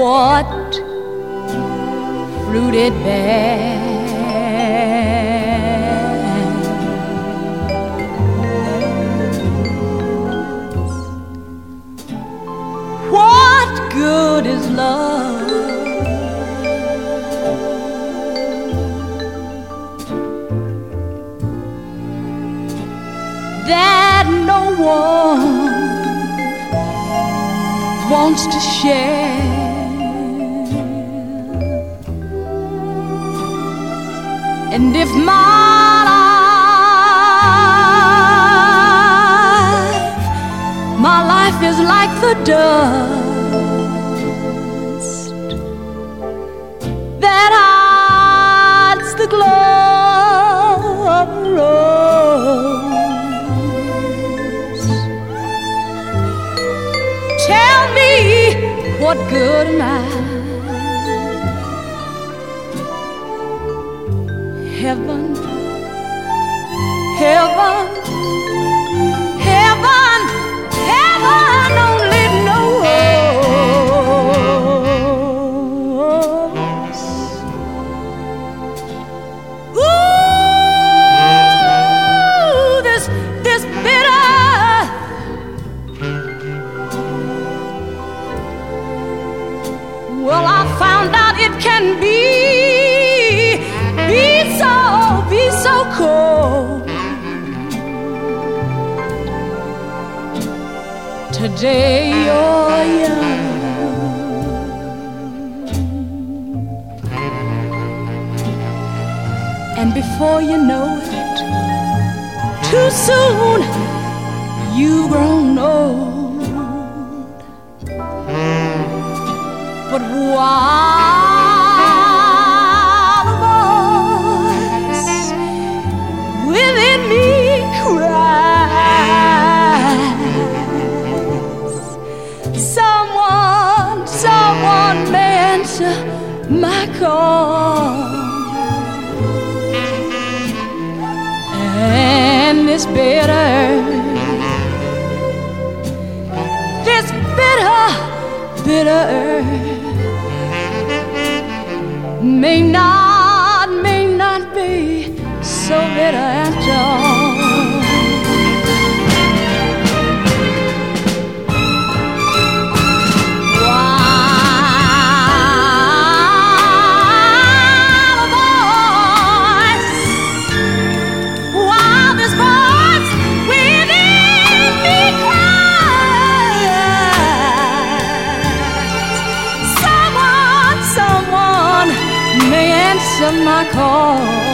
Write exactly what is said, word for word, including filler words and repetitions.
what fruit it bears. What good is love that no one wants to share? And if my life, my life is like the dust that hides the glow of a rose, tell me what good am I? Heaven, heaven, heaven, heaven only knows. Ooh, this, this bitter, well, I found out it can be so, be so cold. Today you're young, and before you know it, too soon you've grown old. But why? Within me cries, someone, someone may answer my call. And this bitter, this bitter, bitter may not, may not be so bitter after all. While a voice, while this voice within me cries, someone, someone may answer my call.